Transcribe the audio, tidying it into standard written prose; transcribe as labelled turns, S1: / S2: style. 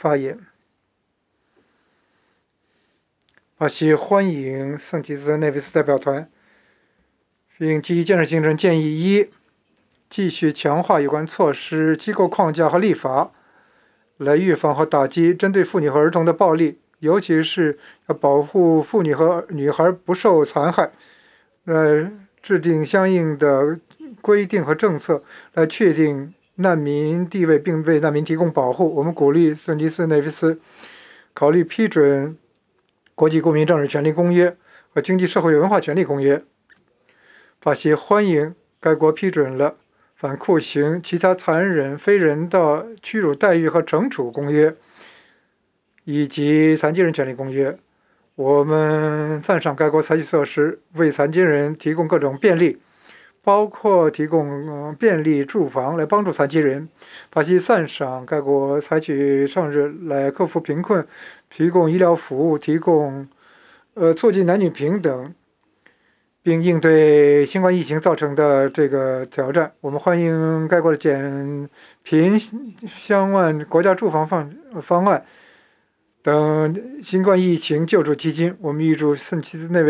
S1: 发言。巴西欢迎圣吉斯内维斯代表团，并基于建设性政建议一，继续强化有关措施、机构框架和立法，来预防和打击针对妇女和儿童的暴力，尤其是要保护妇女和女孩不受残害。制定相应的规定和政策，来确定难民地位，并为难民提供保护。我们鼓励圣吉斯内维斯考虑批准国际公民政治权利公约和经济社会文化权利公约。巴西欢迎该国批准了反酷刑、其他残忍、非人道、屈辱待遇和惩处公约，以及残疾人权利公约。我们赞赏该国采取措施，为残疾人提供各种便利，包括提供便利住房来帮助残疾人。巴西赞赏该国采取倡议来克服贫困，提供医疗服务，促进男女平等，并应对新冠疫情造成的这个挑战。我们欢迎该国的减贫相关国家住房方案等新冠疫情救助基金。我们预祝圣吉斯内维